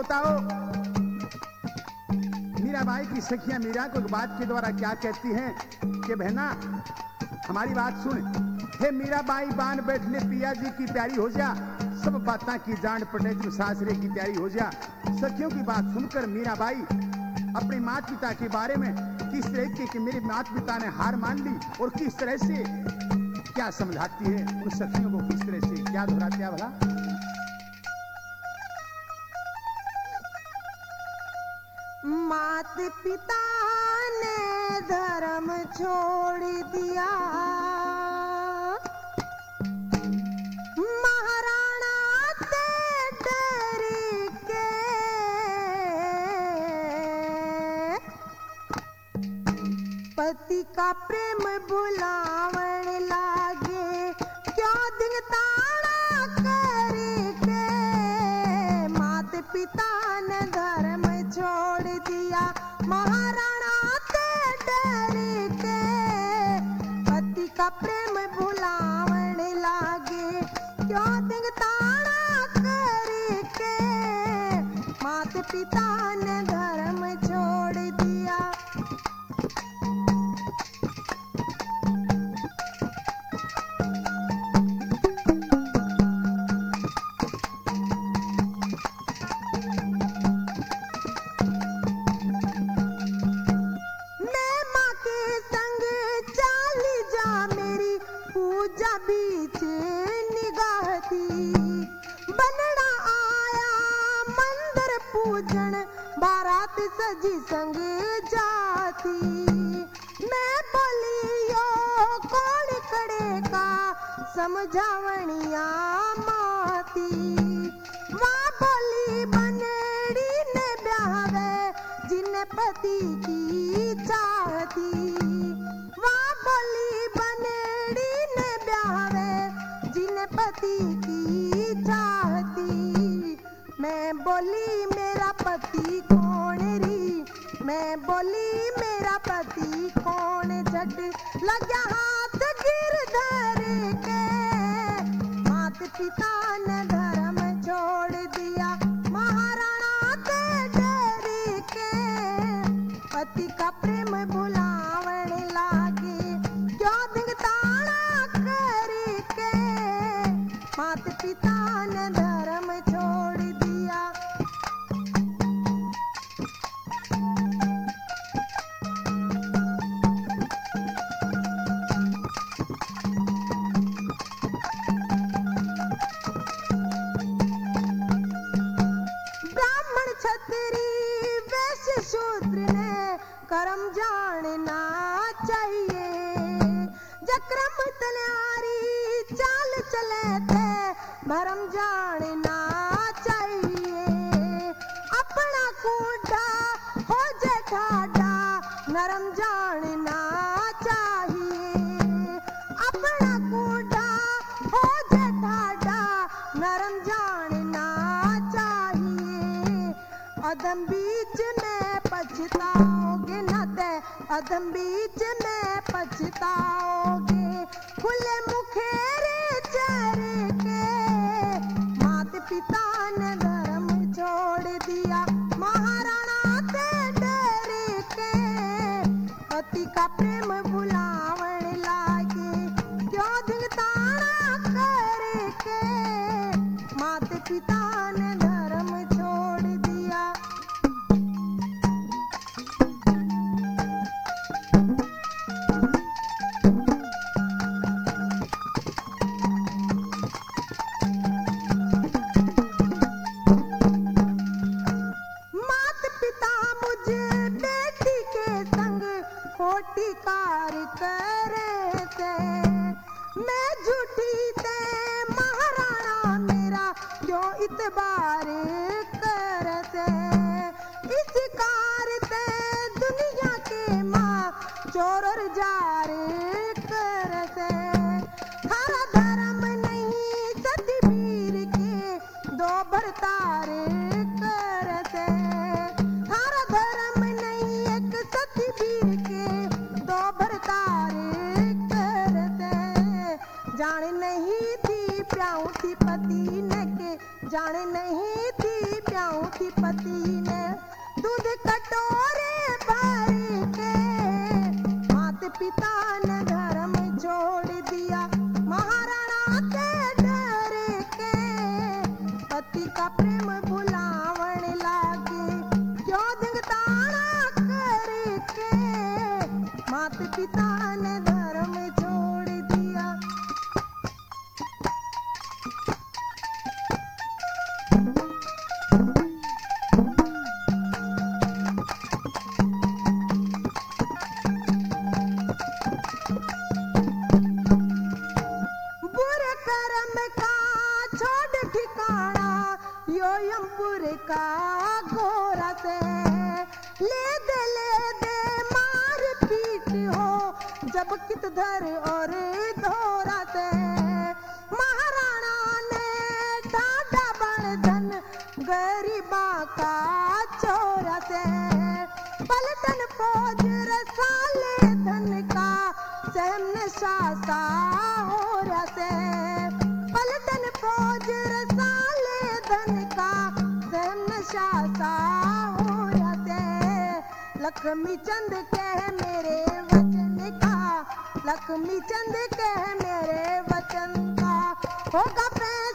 बताओ मीराबाई की सखियां मीरा को एक बात के द्वारा क्या कहती हैं कि बहना हमारी बात सुन। हे मीराबाई बान बैठने पिया जी की प्यारी हो जा, सब बातें की जान पड़े तू सासरे की तैयारी हो जा। सखियों की बात सुनकर मीराबाई अपने माता पिता के बारे में किस तरह के मेरे माता पिता ने हार मान ली और किस तरह से क्या समझाती है उन सखियों को, किस तरह से क्या दोहराती है भला। मात पिता ने धर्म छोड़ दिया, महाराणा से डर के, पति का प्रेम भुलावन लागे, क्यों दिन ताड़ा करके। मात पिता ने धर्म छोड़ दिया, महाराणा से डर के, पति का प्रेम भुलावन लागे, क्यों दिन ताड़ा करके। मात पिता ने धर्म छोड़ दिया। बीच निगाह थी, बनना आया मंदिर पूजन, बारात सजी संग जाती। मैं बोलियो कौन करेगा समझावनिया माती, वहाँ बोली बनड़ी ने ब्यावे जिन पति की चाहती। वहाँ बोली बनड़ी ने ब्यावे जिन पति की चाहती। मैं बोली मेरा पति कौन री, मैं बोली मेरा पति कौन, झट लगा हाथ गिरधर के। मात पिता ने धर्म छोड़ दिया, महाराणा से डर के, पति का प्रेम भुलावन लागे, क्यों दिन ताड़ा करके। मात पिता ने धर्म छोड़ दिया। ब्राह्मण क्षत्रिय वैश्य शूद्र ने कर्म जानना चाहिए, जक्रम तल्यारी चाल चले थे भरम जानना चाहिए। अपना कूड़ा हो जे ठाडा नरम जानना चाहिए, अपना कूड़ा हो जे ठाडा नरम जानना चाहिए। अदम बीच में पछताओगे न ते, अदम बीच में पछताओगे, खुले मुखेरे चर के। मात पिता ने धर्म छोड़ दिया, महाराणा से डर के, पति का प्रेम भुलावन लागे, क्यों दिन ताड़ा करके। मात पिता ने धर्म छोड़ दिया। मात पिता मुझे बेटी के संग खोटी कार करे थे, मैं झूठी ते महाराणा मेरा क्यों इतबार करते। इस कार ते दुनिया के माँ चोर और जार करते। थारा धर्म नहीं सतबीर के दो भरतार करते। थारा धर्म नहीं एक सतबीर के दो भरतार करते। जान नहीं थी प्याऊ थी पति ने के, जान नहीं थी प्याऊ थी पति दूध कटोरे भर के। माता पिता ने धर्म छोड़ दिया महाराणा के डर के। पति का प्रेम भुलावण लागे क्यों दिंगताना करके। माता पिता ने धर्म छोड़ दिया। बुरे कर्म का छोड़ ठिकाना यो यमपुर का घोरा से। ले दे मार पीट हो जब कित धर और धोरा से। महाराणा ने ढाढा बण धन गरीबा का चोरा से। पलटन फौज रसाले धन का सहमन शासा हो रसे। पलटन फौज रसाले धन का सहमन शासा हो रसे। लक्ष्मी चंद कह मेरे वचन का। लक्ष्मी चंद कह मेरे वचन का। होगा